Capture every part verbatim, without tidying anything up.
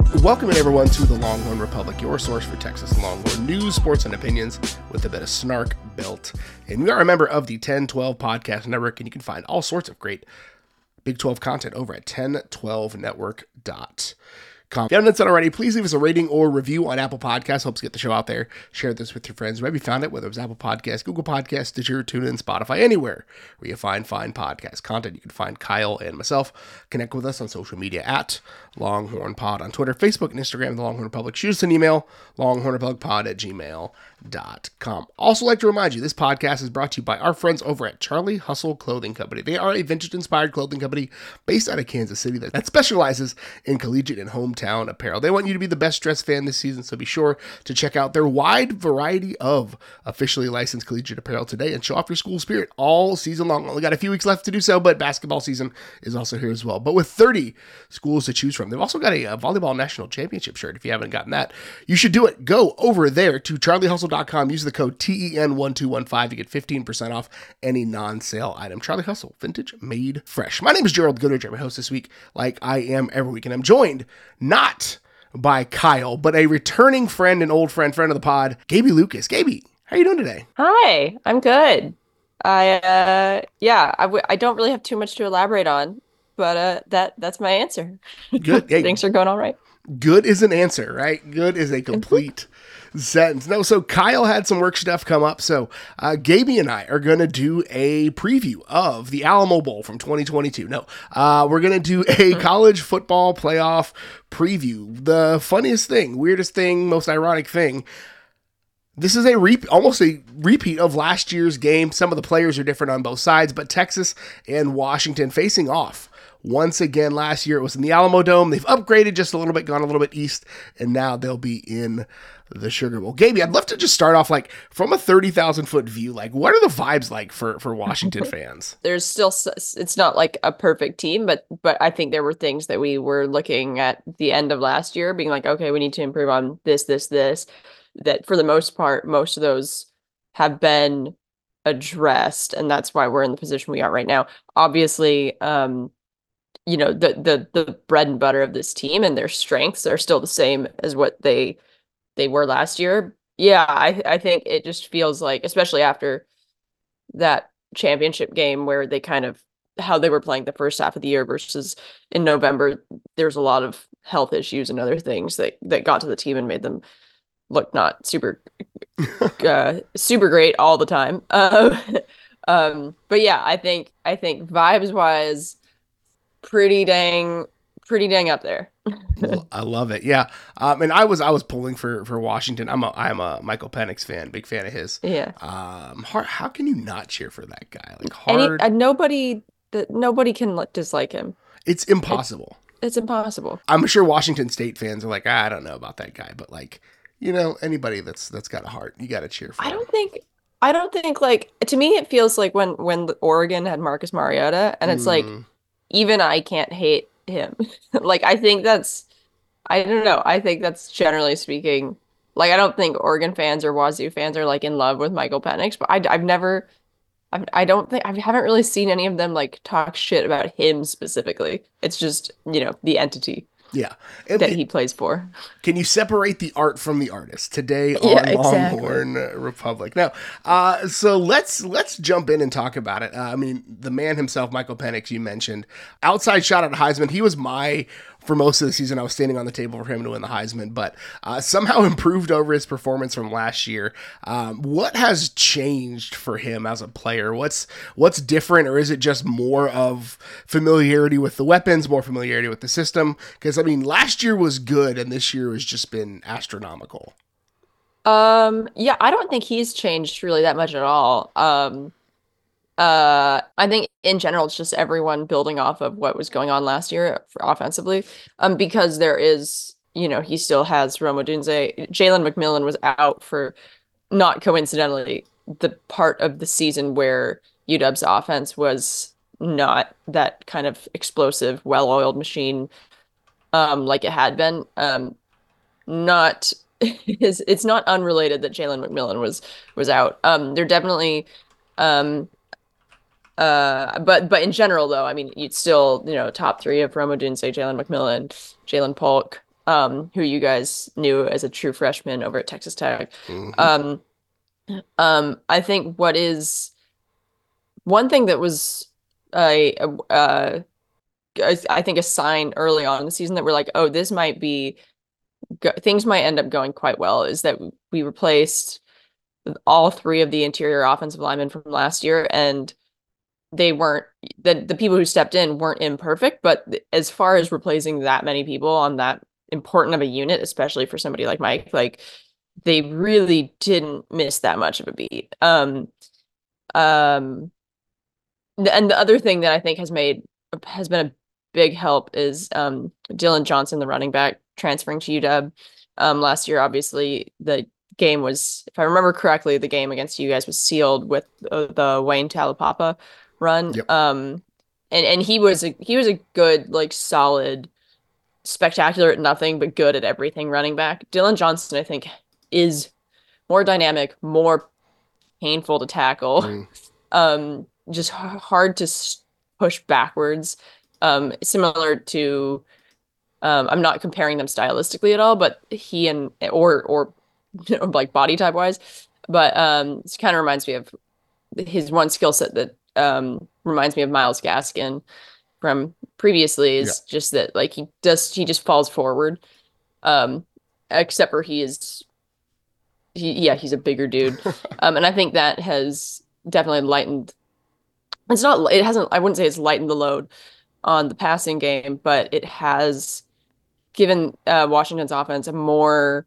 Welcome everyone to the Longhorn Republic, your source for Texas Longhorn news, sports, and opinions with a bit of snark built. And we are a member of the ten twelve Podcast Network, and you can find all sorts of great Big twelve content over at ten twelve network dot com. If you haven't done so already, please leave us a rating or review on Apple Podcasts. Helps get the show out there. Share this with your friends. Maybe you found it, whether it was Apple Podcasts, Google Podcasts, Stitcher, TuneIn, Spotify, anywhere where you find fine podcast content. You can find Kyle and myself. Connect with us on social media at Longhorn Pod on Twitter, Facebook, and Instagram, the Longhorn Republic. Shoot us an email, longhornrepublicpod at gmail dot com. Also like to remind you, this podcast is brought to you by our friends over at Charlie Hustle Clothing Company. They are a vintage-inspired clothing company based out of Kansas City that specializes in collegiate and hometown apparel. They want you to be the best dressed fan this season, so be sure to check out their wide variety of officially licensed collegiate apparel today and show off your school spirit all season long. Only got a few weeks left to do so, but basketball season is also here as well. But with thirty schools to choose from, they've also got a, a volleyball national championship shirt. If you haven't gotten that, you should do it. Go over there to charlie hustle dot com. Use the code T E N one two one five to get fifteen percent off any non-sale item. Charlie Hustle, vintage made fresh. My name is Gerald Goodrich. I'm your host this week, like I am every week, and I'm joined not by Kyle, but a returning friend and old friend, friend of the pod, Gaby Lucas. Gaby, how are you doing today? Hi, I'm good. I, uh, yeah, I, w- I don't really have too much to elaborate on, but uh, that that's my answer. Good. Hey, Things are going all right. Good is an answer, right? Good is a complete sentence. No, so Kyle had some work stuff come up, so uh, Gaby and I are going to do a preview of the Alamo Bowl from twenty twenty-two. No, uh, we're going to do a college football playoff preview. The funniest thing, weirdest thing, most ironic thing, this is a re- almost a repeat of last year's game. Some of the players are different on both sides, but Texas and Washington facing off once again. Last year it was in the Alamo Dome. They've upgraded just a little bit, gone a little bit east, and now they'll be in the Sugar Bowl. Gaby, I'd love to just start off like from a thirty thousand foot view. Like, what are the vibes like for, for Washington fans? There's still, it's not like a perfect team, but but I think there were things that we were looking at the end of last year, being like, okay, we need to improve on this, this, this. That for the most part, most of those have been addressed, and that's why we're in the position we are right now. Obviously, um, you know, the the the bread and butter of this team and their strengths are still the same as what they they were last year. Yeah, I I think it just feels like, especially after that championship game where they kind of how they were playing the first half of the year versus in November, there's a lot of health issues and other things that that got to the team and made them look not super uh, super great all the time. Uh, um, but yeah, I think I think vibes wise, pretty dang pretty dang up there. I love it. Yeah. Um, and I was I was pulling for for Washington. I'm a I'm a Michael Penix fan, big fan of his. Yeah. Um, hard, how can you not cheer for that guy? Like hard. Any, uh, nobody that nobody can like, dislike him. It's impossible. It's, it's impossible. I'm sure Washington State fans are like, ah, I don't know about that guy, but like, you know, anybody that's that's got a heart, you got to cheer for. I him. don't think. I don't think like to me it feels like when when the Oregon had Marcus Mariota, and it's mm. like even I can't hate him. Like I think that's I don't know. I think that's generally speaking. Like I don't think Oregon fans or Wazoo fans are like in love with Michael Penix, but I I've never. I've, I don't think I haven't really seen any of them like talk shit about him specifically. It's just, you know, the entity. Yeah. It, that he plays for. Can you separate the art from the artist today on yeah, exactly. Longhorn Republic? Now, uh, so let's let's jump in and talk about it. Uh, I mean, the man himself, Michael Penix, you mentioned. Outside shot at Heisman. He was my, for most of the season, I was standing on the table for him to win the Heisman, but uh, somehow improved over his performance from last year. Um, what has changed for him as a player? What's what's different, or is it just more of familiarity with the weapons, more familiarity with the system? Because, I mean, last year was good, and this year has just been astronomical. Um, yeah, I don't think he's changed really that much at all. Um, uh, I think in general, it's just everyone building off of what was going on last year for offensively. Um, because there is, you know, he still has Rome Odunze. Jalen McMillan was out for, not coincidentally, the part of the season where U W's offense was not that kind of explosive, well-oiled machine, um, like it had been. Um, not it's, it's not unrelated that Jalen McMillan was was out. Um, they're definitely, um, uh, but but in general though, I mean, you'd still, you know, top three of Rome Odunze, Jalen McMillan, Jalen Polk. um, who you guys knew as a true freshman over at Texas Tech. Hmm. Um, um, I think what is one thing that was a, a uh, I think a sign early on in the season that we're like, oh, this might be go things might end up going quite well is that we replaced all three of the interior offensive linemen from last year, and they weren't the the people who stepped in weren't imperfect, but as far as replacing that many people on that important of a unit, especially for somebody like Mike, like they really didn't miss that much of a beat. Um, um, and the other thing that I think has made has been a big help is um Dylan Johnson, the running back, transferring to U W. Um, last year, obviously, the game was, if I remember correctly, the game against you guys was sealed with uh, the Wayne Talapapa run. Yep. Um, and and he was a he was a good, like, solid, spectacular at nothing but good at everything running back. Dylan Johnson, I think, is more dynamic, more painful to tackle, Mm. um, just h- hard to s- push backwards. Um, similar to, um, I'm not comparing them stylistically at all, but he and or or you know, like body type wise, but um, it kind of reminds me of his one skill set that um reminds me of Miles Gaskin from previously Yeah. is just that, like, he does he just falls forward. Um, except for he is he yeah, he's a bigger dude. Um, and I think that has definitely lightened it's not it hasn't I wouldn't say it's lightened the load on the passing game, but it has given uh, Washington's offense a more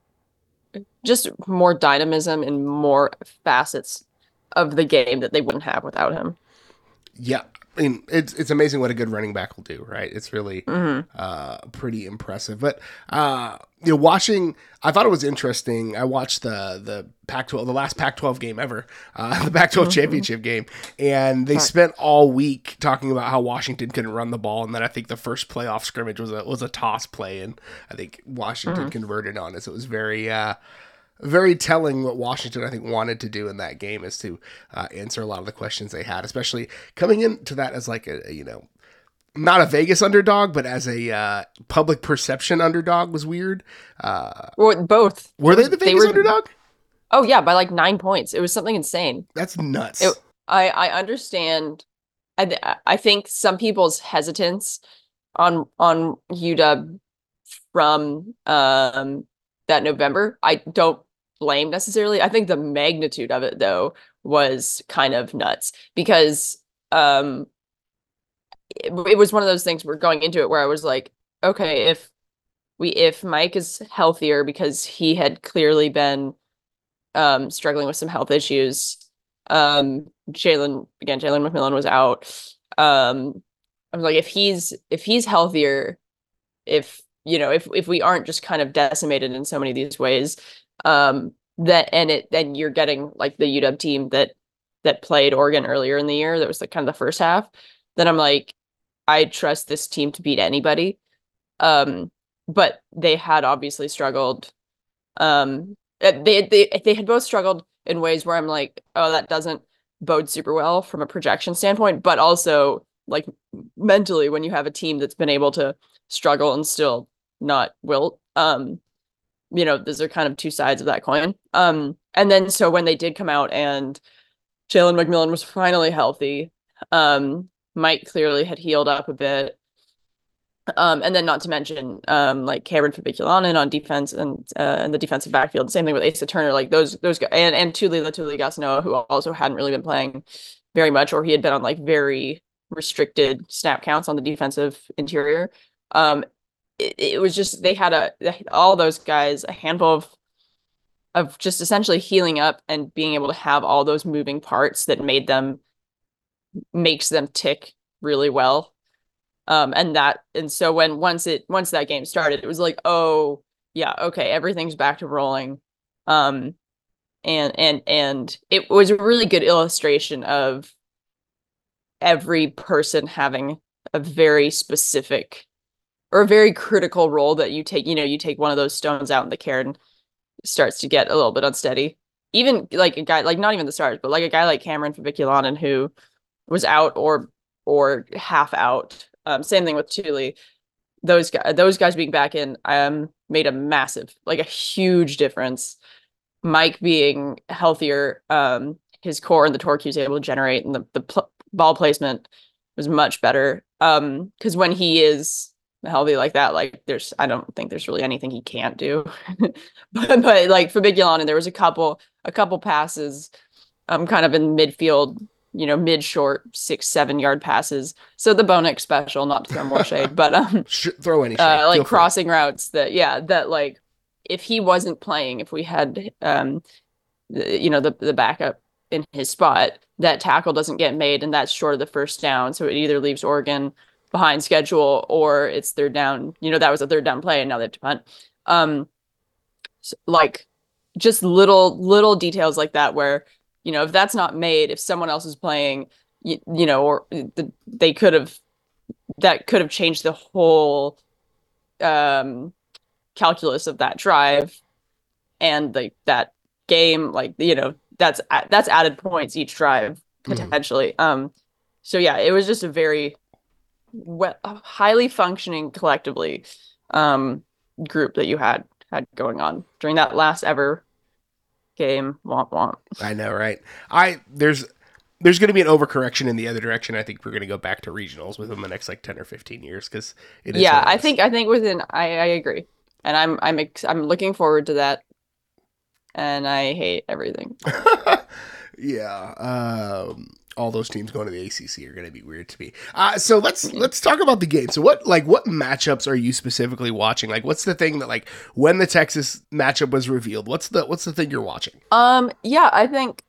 just more dynamism and more facets of the game that they wouldn't have without him. Yeah, I mean it's it's amazing what a good running back will do, right? It's really Hmm. uh, pretty impressive. But uh, you know, watching, I thought it was interesting. I watched the the Pac twelve, the last Pac twelve game ever, uh, the Pac twelve Hmm. championship game, and they spent all week talking about how Washington couldn't run the ball, and then I think the first playoff scrimmage was a was a toss play, and I think Washington Hmm. converted on it. So it was very. Uh, very telling what Washington, I think, wanted to do in that game is to uh, answer a lot of the questions they had, especially coming into that as like a, a you know, not a Vegas underdog, but as a uh, public perception underdog was weird. Uh, Well, both. were It they was the they Vegas were underdog? oh yeah, by like nine points. It was something insane. That's It nuts. I I understand. I th- I think some people's hesitance on on U W from um that November, I don't blame necessarily. I think the magnitude of it though was kind of nuts because um it, it was one of those things where going into it where I was like, okay, if we if Mike is healthier because he had clearly been um struggling with some health issues. Um Jalen again, Jalen McMillan was out. Um I was like, if he's if he's healthier, if you know, if if we aren't just kind of decimated in so many of these ways, um that and it then you're getting like the U W team that that played Oregon earlier in the year, that was like kind of the first half, then I'm like, I trust this team to beat anybody. Um, but they had obviously struggled. Um, uh, they they they had both struggled in ways where I'm like, oh, that doesn't bode super well from a projection standpoint, but also like mentally when you have a team that's been able to struggle and still not wilt. Um, you know, those are kind of two sides of that coin. Um, and then so when they did come out and Jalen McMillan was finally healthy, um, Mike clearly had healed up a bit. Um, and then not to mention um, like Cameron Fabiculanen on defense and uh, and the defensive backfield. Same thing with Asa Turner. Like those those guys, and and Tuli Tuligasnoa, who also hadn't really been playing very much, or he had been on like very restricted snap counts on the defensive interior. Um, it, it was just they had a all those guys a handful of of just essentially healing up and being able to have all those moving parts that made them makes them tick really well. Um, and that, and so when once it once that game started, it was like, oh yeah, okay, everything's back to rolling. Um, and and and it was a really good illustration of every person having a very specific or a very critical role that you take. You know, you take one of those stones out and the cairn starts to get a little bit unsteady. Even like a guy, like not even the stars, but like a guy like Cameron Fabiculanen who was out or or half out. Um, same thing with Tuli. those guys, those guys being back in, um, made a massive, like a huge difference. Mike being healthier, um, his core and the torque he was able to generate, and the the pl- ball placement was much better. Um, because when he is healthy like that, like there's, I don't think there's really anything he can't do. but but like for Migulon, and there was a couple a couple passes, um, kind of in midfield, you know, mid short six seven yard passes. So the Bonek special, not to throw more shade, but um, throw any shade, uh, like Feel crossing free. routes that yeah, that like if he wasn't playing, if we had um, the, you know, the the backup in his spot, that tackle doesn't get made, and that's short of the first down. So it either leaves Oregon behind schedule or it's third down. You know, that was a third down play, and now they have to punt. Um, so, like just little little details like that where, you know, if that's not made, if someone else is playing, you, you know, or the, they could have, that could have changed the whole um calculus of that drive and like that game, like, you know, that's that's added points each drive potentially. Mm. Um so yeah, it was just a very well, highly functioning collectively um group that you had had going on during that last ever game. Womp womp. I know, right? I there's there's going to be an overcorrection in the other direction. I think we're going to go back to regionals within the next like ten or fifteen years because it is Yeah, what it I is. think I think within I I agree. And I'm I'm ex- I'm looking forward to that, and I hate everything. yeah, um, all those teams going to the A C C are going to be weird to me. Uh, so let's let's talk about the game. So what like what matchups are you specifically watching? Like, what's the thing that like when the Texas matchup was revealed? What's the what's the thing you're watching? Um, yeah, I think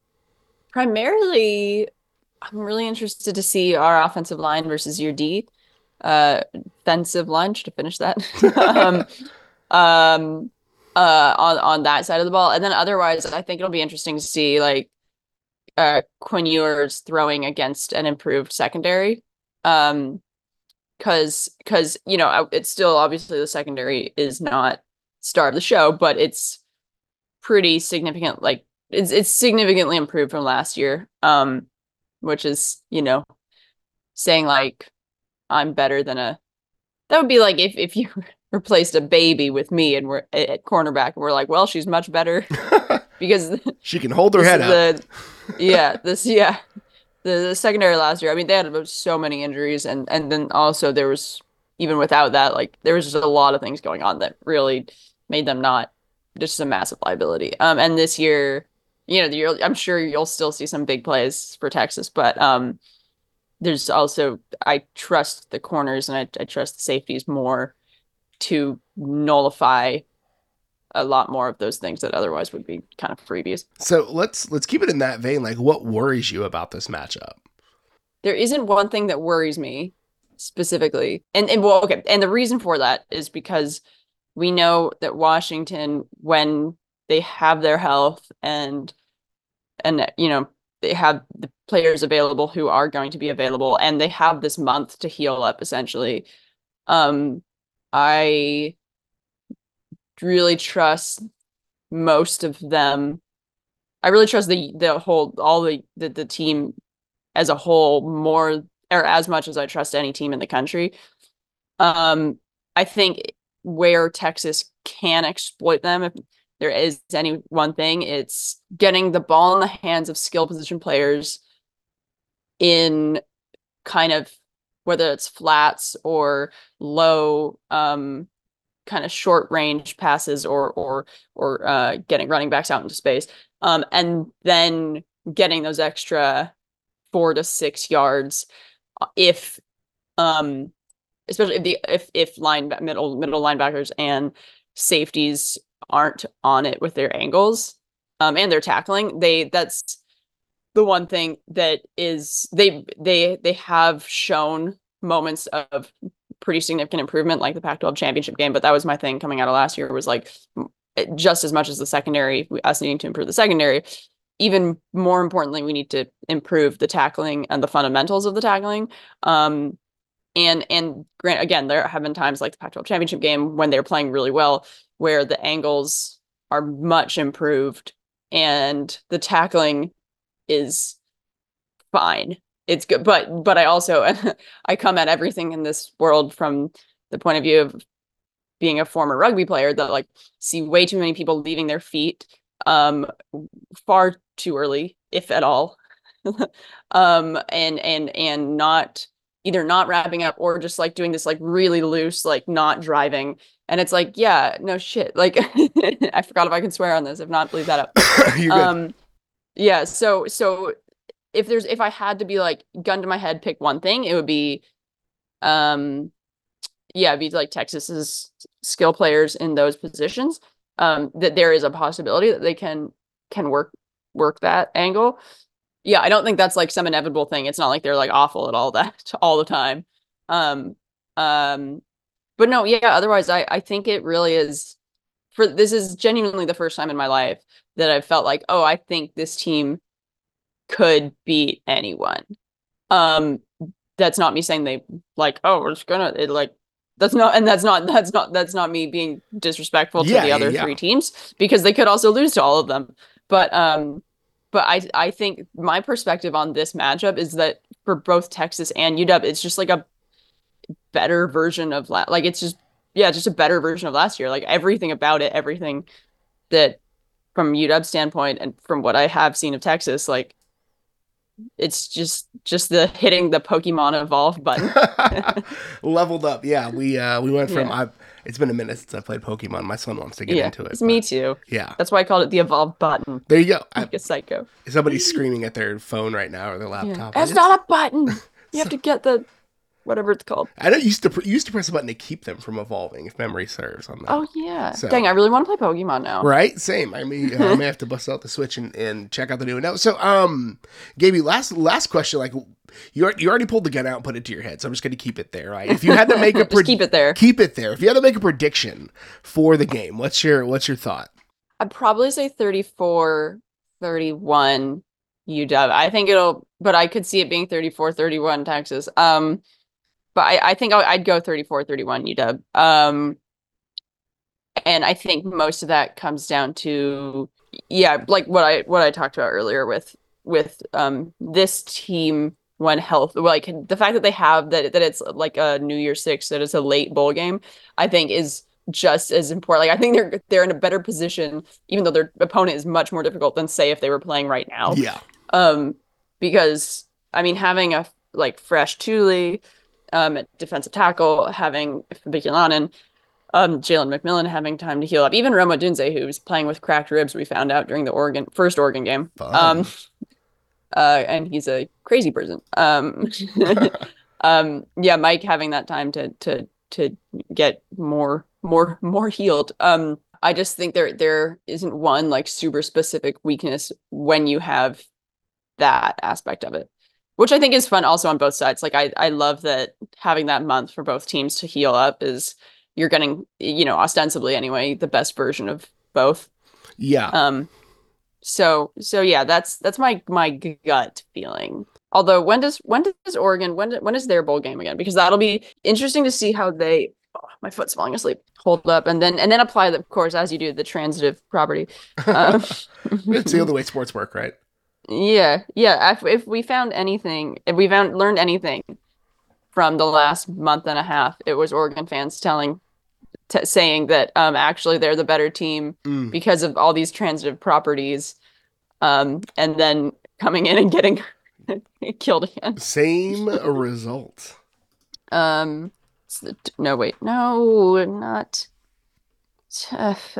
primarily I'm really interested to see our offensive line versus your D, uh, defensive line to finish that. um, um, uh, on on that side of the ball, and then otherwise, I think it'll be interesting to see like uh Quinn Ewers throwing against an improved secondary. Um, because because you know it's still obviously the secondary is not star of the show, but it's pretty significant. Like it's it's significantly improved from last year. Um, which is, you know, saying like I'm better than a, that would be like if if you replaced a baby with me and we're at cornerback and we're like, well, she's much better because She can hold her this head is up. the yeah, this yeah. The, the secondary last year, I mean, they had so many injuries, and and then also there was, even without that, like there was just a lot of things going on that really made them not just a massive liability. Um, and this year, you know, you're, I'm sure you'll still see some big plays for Texas, but um, there's also, I trust the corners and I, I trust the safeties more to nullify a lot more of those things that otherwise would be kind of freebies. So let's let's keep it in that vein. Like, what worries you about this matchup? There isn't one thing that worries me specifically. And, and well, okay. And the reason for that is because we know that Washington, when they have their health and, and, you know, they have the players available who are going to be available and they have this month to heal up essentially. Um, I really trust most of them. I really trust the, the whole, all the, the, the team as a whole more or as much as I trust any team in the country. Um, I think where Texas can exploit them, if there is any one thing, it's getting the ball in the hands of skill position players in kind of whether it's flats or low, um, kind of short range passes or or or uh, getting running backs out into space, um, and then getting those extra four to six yards if um especially if the if if line middle middle linebackers and safeties aren't on it with their angles um and their tackling. They that's the one thing that is they they they have shown moments of pretty significant improvement, like the Pac twelve championship game. But that was my thing coming out of last year, was like just as much as the secondary, us needing to improve the secondary, even more importantly, we need to improve the tackling and the fundamentals of the tackling. Um, and and grant again, there have been times like the Pac twelve championship game when they're playing really well, where the angles are much improved and the tackling is fine. It's good, but but I also I come at everything in this world from the point of view of being a former rugby player that like see way too many people leaving their feet um far too early, if at all. um and and and not either not wrapping up or just like doing this like really loose, like not driving. And it's like, yeah, no shit. Like I forgot if I can swear on this. If not, leave that up. You're good. Um yeah, so so if there's if I had to be like gun to my head, pick one thing, it would be um yeah, it'd be like Texas's skill players in those positions. Um, that there is a possibility that they can can work work that angle. Yeah, I don't think that's like some inevitable thing. It's not like they're like awful at all that all the time. Um, um, but no, yeah. Otherwise, I I think it really is. For this is genuinely the first time in my life that I've felt like, oh, I think this team could beat anyone. Um, that's not me saying they like, oh, we're just gonna it, like that's not and that's not that's not that's not me being disrespectful to Yeah, the other yeah. three teams, because they could also lose to all of them. But um but I I think my perspective on this matchup is that for both Texas and U W, it's just like a better version of la- like it's just yeah, just a better version of last year. Like everything about it, everything that from U W standpoint and from what I have seen of Texas, like it's just just the hitting the Pokemon evolve button. Leveled up. Yeah, we uh we went from Yeah. I it's been a minute since I played Pokemon. My son wants to get Yeah, into it. it's me but too. yeah. That's why I called it the evolve button. There you go. I, Like a psycho. somebody's screaming at their phone right now or their Yeah. laptop. It's It's- not a button. You have to get the whatever it's called. I know you used to pr- you used to press a button to keep them from evolving, if memory serves on that. Oh yeah. So- Dang, I really want to play Pokemon now. Right, same. I may uh, I may have to bust out the Switch and, and check out the new one. No, so um, Gaby, last last question. Like you you already pulled the gun out and put it to your head, so I'm just gonna keep it there. Right? If you had to make a Just pred- keep it there. keep it there. If you had to make a prediction for the game, what's your what's your thought? I'd probably say thirty-four thirty-one U W. I think it'll, but I could see it being thirty-four thirty-one Texas. Um, but I, I think I- I'd go thirty-four thirty-one U W. Um, and I think most of that comes down to, yeah, like what I what I talked about earlier with with um this team when health, like the fact that they have that that it's like a New Year's Six, that it's a late bowl game, I think is just as important. Like I think they're they're in a better position, even though their opponent is much more difficult than say if they were playing right now. Yeah, Um, because I mean, having a like fresh Thule, um, at defensive tackle, having Bikilanen, um, Jalen McMillan having time to heal up, even Roma Dunze, who's playing with cracked ribs, we found out during the Oregon first Oregon game. Fun. Um, uh, and he's a crazy person. Um, um, yeah, Mike having that time to to to get more more more healed. Um, I just think there there isn't one like super specific weakness when you have that aspect of it, which I think is fun also on both sides. Like I I love that having that month for both teams to heal up is you're getting, you know, ostensibly anyway, the best version of both. yeah. Um, so so yeah, that's that's my my gut feeling. Although when does when does Oregon when when is their bowl game again? Because that'll be interesting to see how they. Oh, my foot's falling asleep. Hold up, and then and then apply the, of course, as you do, the transitive property. Um, It's the other way sports work, right? yeah, yeah. If if we found anything, if we found learned anything from the last month and a half, it was Oregon fans telling, t- saying that um actually they're the better team Mm. because of all these transitive properties, um, and then coming in and getting killed again. Same result. Um, it's the, no, wait, no, not. Tough.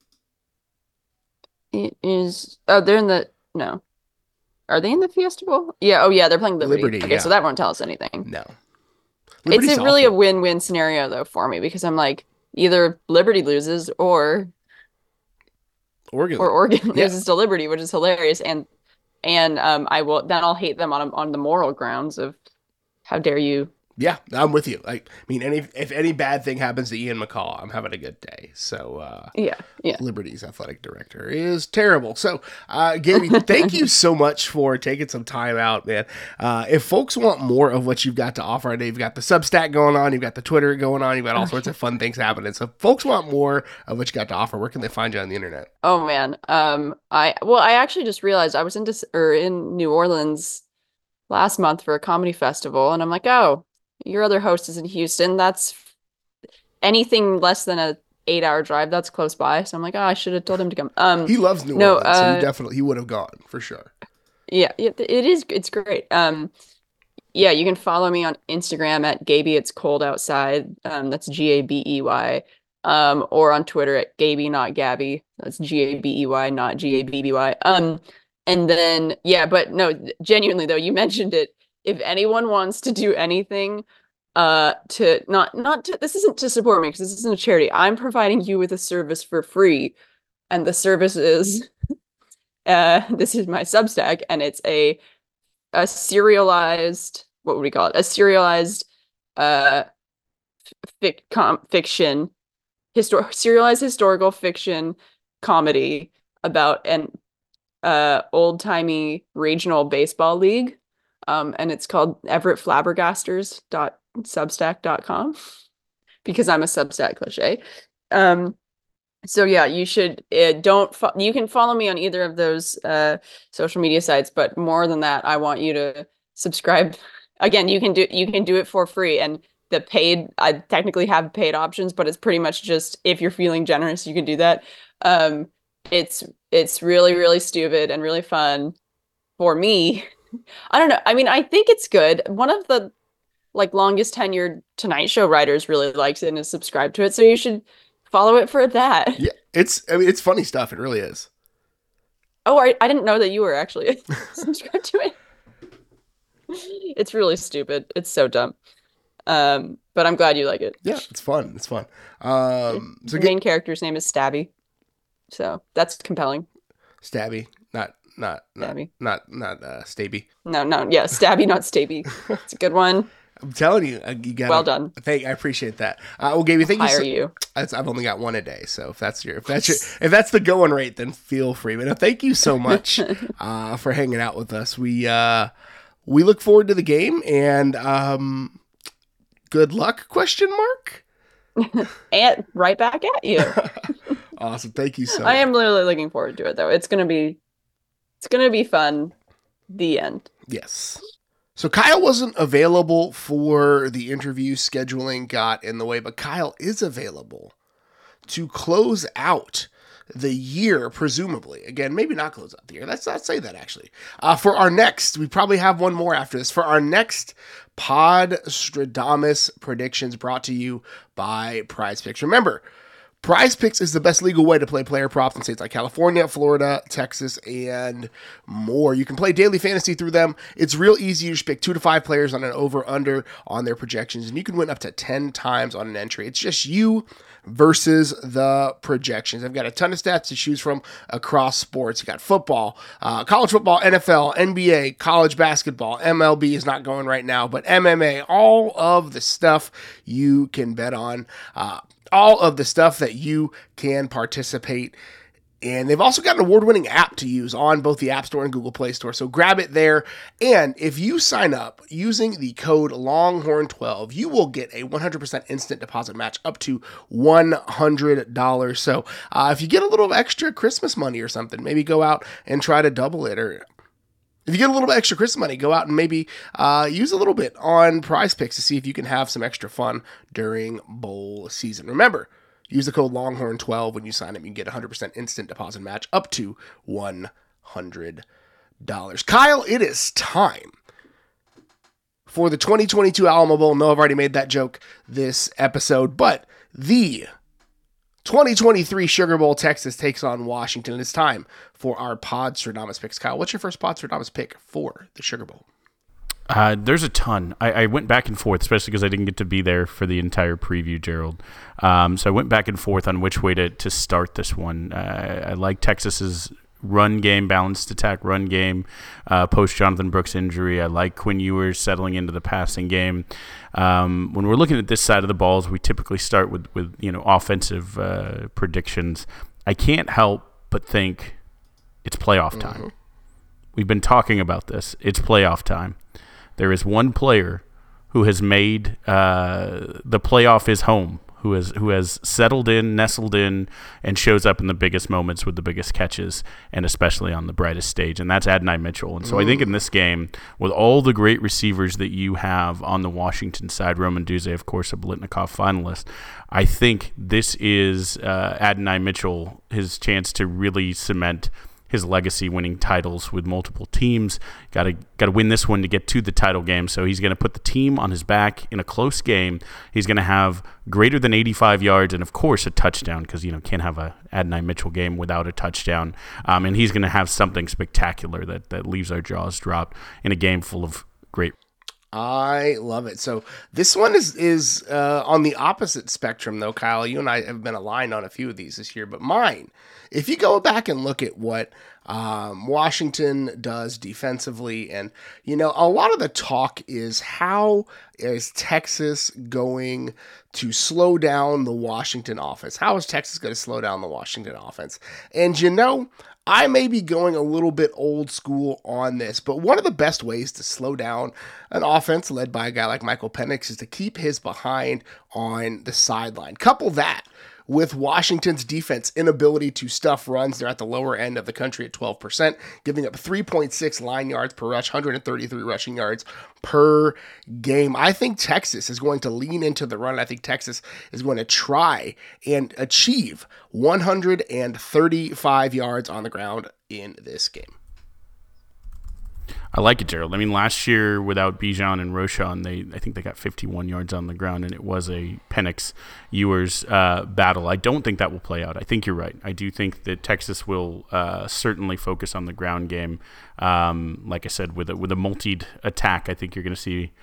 It is. Oh, they're in the no. Are they in the Fiesta Bowl? Yeah. Oh, yeah. They're playing Liberty. Liberty, Okay, yeah. so that won't tell us anything. No. It's Liberty's a, really a awful. win-win scenario though for me, because I'm like either Liberty loses or Oregon. or Oregon Yeah. loses to Liberty, which is hilarious, and and um I will then I'll hate them on on the moral grounds of how dare you. Yeah, I'm with you. Like, I mean, any if any bad thing happens to Ian McCall, I'm having a good day. So, uh, Yeah, yeah. Liberty's athletic director is terrible. So, uh, Gaby, thank you so much for taking some time out, man. Uh, if folks want more of what you've got to offer, I know you've got the Substack going on, you've got the Twitter going on, you've got all sorts of fun things happening. So, if folks want more of what you got to offer, where can they find you on the internet? Oh man. Um I well I actually just realized I was in Dec- or in New Orleans last month for a comedy festival, and I'm like, "Oh, your other host is in Houston. That's anything less than a eight hour drive that's close by. So I'm like, oh, I should have told him to come. Um, he loves New no, Orleans, so uh, he definitely he would have gone for sure. Yeah, it, it is. It's great. Um, yeah, you can follow me on Instagram at Gaby It's Cold Outside. Um, that's G A B E Y. Um, or on Twitter at Gaby Not Gabby. That's G A B E Y, not G A B B Y. Um, and then yeah, but no, genuinely though, you mentioned it. If anyone wants to do anything, uh, to not not to this isn't to support me because this isn't a charity. I'm providing you with a service for free, and the service is, uh, this is my Substack, and it's a a serialized, what would we call it? A serialized uh fic com fiction, histor serialized historical fiction comedy about an uh old-timey regional baseball league. Um, and it's called Everett Flabbergasters dot substack dot com because I'm a Substack cliche. Um, So yeah, you should uh, don't fo- you can follow me on either of those uh social media sites, but more than that, I want you to subscribe. Again, you can do you can do it for free, and the paid, I technically have paid options, but it's pretty much just if you're feeling generous, you can do that. Um, it's it's really really stupid and really fun for me. I don't know. I mean, I think it's good. One of the like longest tenured Tonight Show writers really likes it and is subscribed to it, so you should follow it for that. Yeah, it's I mean it's funny stuff. It really is. Oh, I, I didn't know that you were actually subscribed to it. It's really stupid. It's so dumb. Um, but I'm glad you like it. Yeah, it's fun. It's fun. Um, so the get, main character's name is Stabby, so that's compelling. Stabby, not not not Stabby. not not uh, Staby. No, no, yeah, Stabby, not Stabby. It's a good one. I'm telling you, uh, you got well done. Thank, I appreciate that. Uh, well, Gaby, thank I'll you. hire So, you. I've only got one a day, so if that's your if that's your if that's the going rate, then feel free. But no, thank you so much uh, for hanging out with us. We uh, we look forward to the game, and um, good luck? Question mark. And right back at you. Awesome. Thank you so much. I am literally looking forward to it, though. It's gonna be, it's gonna be fun. The end. Yes. So Kyle wasn't available for the interview. Scheduling got in the way, but Kyle is available to close out the year, presumably. Again, maybe not close out the year. Let's not say that, actually. Uh, for our next, we probably have one more after this. For our next Pod Stradamus predictions brought to you by Prize Picks. Remember, Prize Picks is the best legal way to play player props in states like California, Florida, Texas, and more. You can play daily fantasy through them. It's real easy. You just pick two to five players on an over-under on their projections, and you can win up to ten times on an entry. It's just you versus the projections. I've got a ton of stats to choose from across sports. You got football, uh, college football, N F L, N B A, college basketball, M L B is not going right now, but M M A, all of the stuff you can bet on. Uh, all of the stuff that you can participate in. They've also got an award-winning app to use on both the App Store and Google Play Store, so grab it there. And if you sign up using the code Longhorn twelve, you will get a one hundred percent instant deposit match up to one hundred dollars. So uh, if you get a little extra Christmas money or something, maybe go out and try to double it. Or if you get a little bit extra Christmas money, go out and maybe uh, use a little bit on Prize Picks to see if you can have some extra fun during bowl season. Remember, use the code Longhorn twelve when you sign up. You can get a one hundred percent instant deposit match up to one hundred dollars. Kyle, it is time for the twenty twenty-two Alamo Bowl. No, I've already made that joke this episode, but the twenty twenty-three Sugar Bowl, Texas takes on Washington. It's time for our Pod Stradamus picks. Kyle, what's your first Pod Stradamus pick for the Sugar Bowl? Uh, there's a ton. I, I went back and forth, especially because I didn't get to be there for the entire preview, Gerald. Um, so I went back and forth on which way to, to start this one. Uh, I like Texas's run game, balanced attack run game, uh, post Jonathan Brooks injury. I like Quinn Ewers settling into the passing game. Um, when we're looking at this side of the balls, we typically start with, with you know offensive uh, predictions. I can't help but think it's playoff time. Mm-hmm. We've been talking about this. It's playoff time. There is one player who has made uh, the playoff his home, who has who has settled in, nestled in, and shows up in the biggest moments with the biggest catches, and especially on the brightest stage, and that's Adonai Mitchell. And so mm. I think in this game, with all the great receivers that you have on the Washington side, Roman Duze, of course, a Biletnikoff finalist, I think this is uh, Adonai Mitchell, his chance to really cement his legacy, winning titles with multiple teams. Got to got to win this one to get to the title game. So he's going to put the team on his back in a close game. He's going to have greater than eighty-five yards and, of course, a touchdown, because you know can't have a Adonai Mitchell game without a touchdown. Um, and he's going to have something spectacular that that leaves our jaws dropped in a game full of great. I love it. So this one is is uh, on the opposite spectrum, though, Kyle. You and I have been aligned on a few of these this year, but mine, if you go back and look at what um, Washington does defensively, and, you know, a lot of the talk is how is Texas going to slow down the Washington offense? How is Texas going to slow down the Washington offense? And, you know, I may be going a little bit old school on this, but one of the best ways to slow down an offense led by a guy like Michael Penix is to keep his behind on the sideline. Couple that with Washington's defense inability to stuff runs. They're at the lower end of the country at twelve percent, giving up three point six line yards per rush, one hundred thirty-three rushing yards per game. I think Texas is going to lean into the run. I think Texas is going to try and achieve one hundred thirty-five yards on the ground in this game. I like it, Gerald. I mean, last year without Bijan and Roschon, they I think they got fifty-one yards on the ground, and it was a Penix Ewers uh, battle. I don't think that will play out. I think you're right. I do think that Texas will uh, certainly focus on the ground game. Um, like I said, with a, with a multied attack, I think you're going to see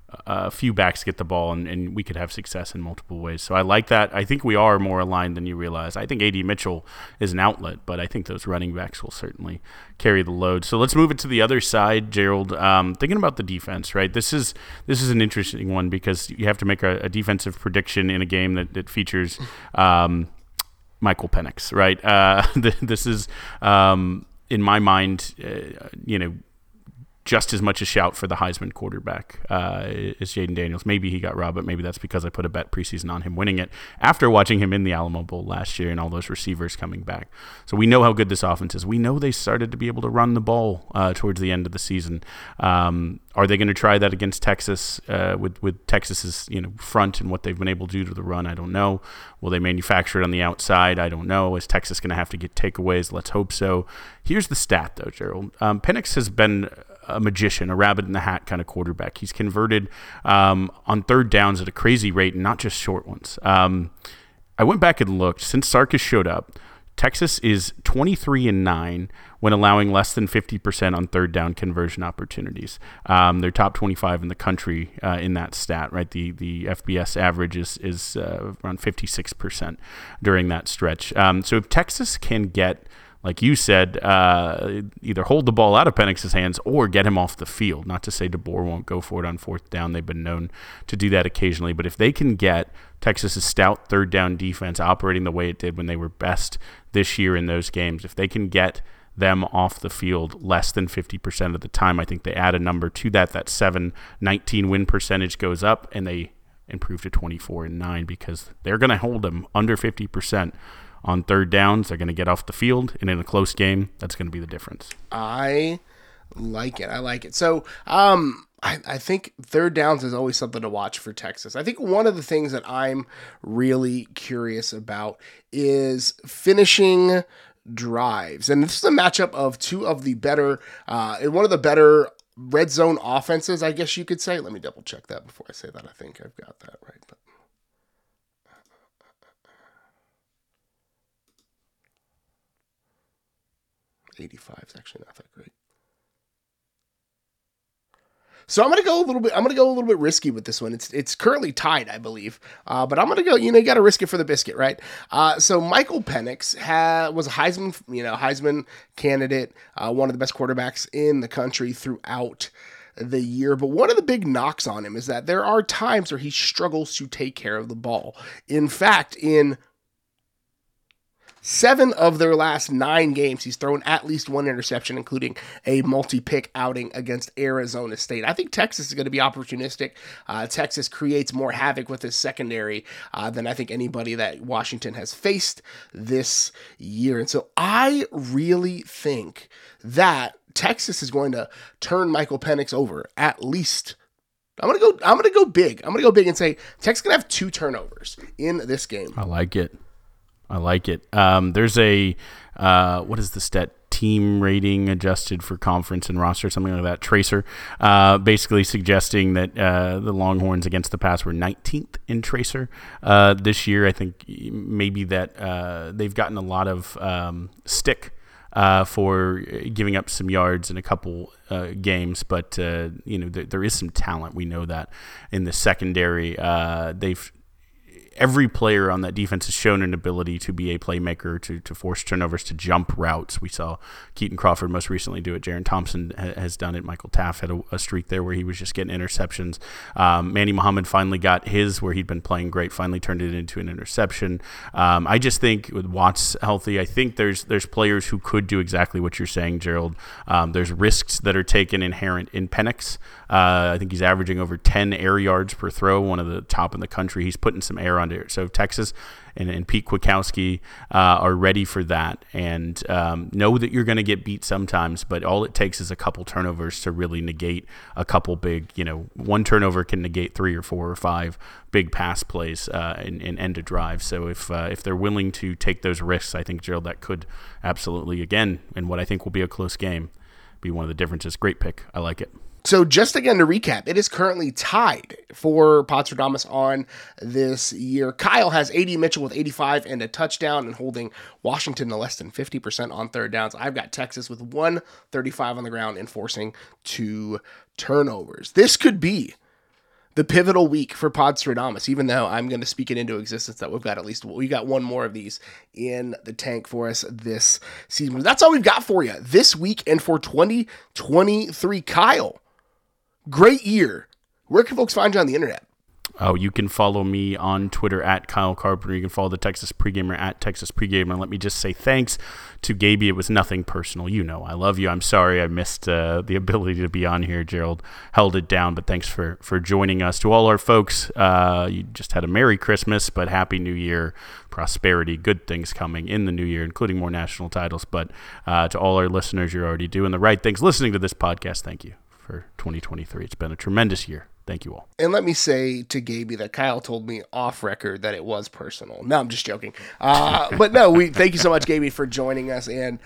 a few backs get the ball, and, and we could have success in multiple ways. So I like that. I think we are more aligned than you realize. I think A D Mitchell is an outlet, but I think those running backs will certainly carry the load. So let's move it to the other side, Gerald. Um, thinking about the defense, right? This is this is an interesting one because you have to make a, a defensive prediction in a game that, that features um, Michael Penix, right? Uh, this is, um, in my mind, uh, you know, just as much a shout for the Heisman quarterback uh, as Jayden Daniels. Maybe he got robbed, but maybe that's because I put a bet preseason on him winning it after watching him in the Alamo Bowl last year and all those receivers coming back. So we know how good this offense is. We know they started to be able to run the ball uh, towards the end of the season. Um, are they going to try that against Texas uh, with with Texas's you know front and what they've been able to do to the run? I don't know. Will they manufacture it on the outside? I don't know. Is Texas going to have to get takeaways? Let's hope so. Here's the stat, though, Gerald. Um, Penix has been a magician, a rabbit in the hat kind of quarterback. He's converted um, on third downs at a crazy rate, and not just short ones. Um, I went back and looked. Since Sarkis showed up, Texas is twenty-three and nine when allowing less than fifty percent on third down conversion opportunities. Um, they're top twenty-five in the country uh, in that stat, right? The the F B S average is, is uh, around fifty-six percent during that stretch. Um, so if Texas can get, like you said, uh, either hold the ball out of Penix's hands or get him off the field. Not to say DeBoer won't go for it on fourth down. They've been known to do that occasionally. But if they can get Texas's stout third down defense operating the way it did when they were best this year in those games, if they can get them off the field less than fifty percent of the time, I think they add a number to that. That seven nineteen win percentage goes up, and they improve to twenty-four and nine because they're going to hold them under fifty percent on third downs. They're going to get off the field, and in a close game, that's going to be the difference. I like it. I like it. So um, I, I think third downs is always something to watch for Texas. I think one of the things that I'm really curious about is finishing drives. And this is a matchup of two of the better, uh, and one of the better red zone offenses, I guess you could say. Let me double check that before I say that. I think I've got that right. But eighty-five is actually not that great. So I'm going to go a little bit, I'm going to go a little bit risky with this one. It's it's currently tied, I believe. Uh, but I'm going to go, you know, you got to risk it for the biscuit, right? Uh, so Michael Penix ha- was a Heisman, you know, Heisman candidate, uh, one of the best quarterbacks in the country throughout the year. But one of the big knocks on him is that there are times where he struggles to take care of the ball. In fact, in seven of their last nine games, he's thrown at least one interception, including a multi-pick outing against Arizona State. I think Texas is going to be opportunistic. Uh, Texas creates more havoc with his secondary uh, than I think anybody that Washington has faced this year. And so I really think that Texas is going to turn Michael Penix over at least. I'm gonna go. I'm gonna go big. I'm gonna go big and say Texas gonna have two turnovers in this game. I like it. I like it. Um, there's a uh, what is the stat? Team rating adjusted for conference and roster, something like that. Tracer, uh, basically suggesting that uh, the Longhorns against the pass were nineteenth in Tracer uh, this year. I think maybe that uh, they've gotten a lot of um, stick Uh, for giving up some yards in a couple uh, games, but uh, you know th- there is some talent. We know that in the secondary, uh, they've every player on that defense has shown an ability to be a playmaker, to to force turnovers, to jump routes. We saw Keaton Crawford most recently do it. Jaron Thompson ha- has done it. Michael Taft had a, a streak there where he was just getting interceptions. Um, Manny Muhammad finally got his, where he'd been playing great, finally turned it into an interception. Um, I just think with Watts healthy, I think there's there's players who could do exactly what you're saying, Gerald. Um, there's risks that are taken inherent in Penix. Uh, I think he's averaging over ten air yards per throw, one of the top in the country. He's putting some air under it. So Texas and, and Pete Kwiatkowski uh, are ready for that, and um, know that you're going to get beat sometimes, but all it takes is a couple turnovers to really negate a couple big, you know, one turnover can negate three or four or five big pass plays uh, and, and end a drive. So if uh, if they're willing to take those risks, I think, Gerald, that could absolutely, again, in what I think will be a close game, be one of the differences. Great pick. I like it. So just again to recap, it is currently tied for Potsdamus on this year. Kyle has A D Mitchell with eighty-five and a touchdown and holding Washington to less than fifty percent on third downs. I've got Texas with one thirty-five on the ground and forcing two turnovers. This could be the pivotal week for Potsdamus, even though I'm going to speak it into existence that we've got at least, we got one more of these in the tank for us this season. That's all we've got for you this week and for twenty twenty-three. Kyle, great year. Where can folks find you on the internet? Oh, you can follow me on Twitter at Kyle Carpenter. You can follow the Texas Pregamer at Texas Pregamer. And let me just say thanks to Gaby. It was nothing personal. You know, I love you. I'm sorry I missed uh, the ability to be on here. Gerald held it down, but thanks for, for joining us. To all our folks, uh, you just had a Merry Christmas, but Happy New Year, prosperity, good things coming in the new year, including more national titles. But uh, to all our listeners, you're already doing the right things. Listening to this podcast, thank you for twenty twenty-three. It's been a tremendous year. Thank you all. And let me say to Gaby that Kyle told me off record that it was personal. No, I'm just joking. Uh, but no, we thank you so much, Gaby, for joining us. And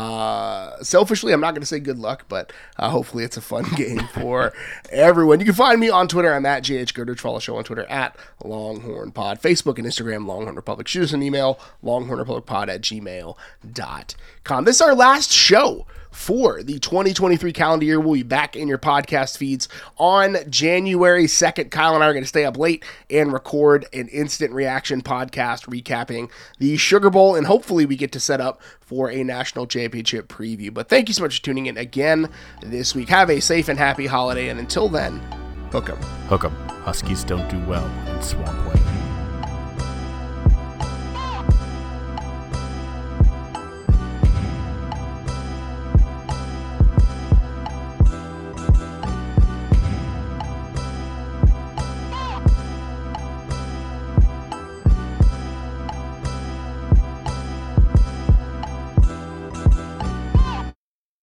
uh, selfishly, I'm not going to say good luck, but uh, hopefully it's a fun game for everyone. You can find me on Twitter. I'm at J H Girdridge. Follow the show on Twitter at Longhorn Pod. Facebook and Instagram, Longhorn Republic. Shoot us an email, longhornrepublicpod at gmail dot com. This is our last show for the twenty twenty-three calendar year. We'll be back in your podcast feeds on January second. Kyle and I are going to stay up late and record an instant reaction podcast recapping the Sugar Bowl, and hopefully we get to set up for a national championship preview. But thank you so much for tuning in again this week. Have a safe and happy holiday, and until then, hook 'em. Hook 'em. Huskies don't do well in Swamp Way.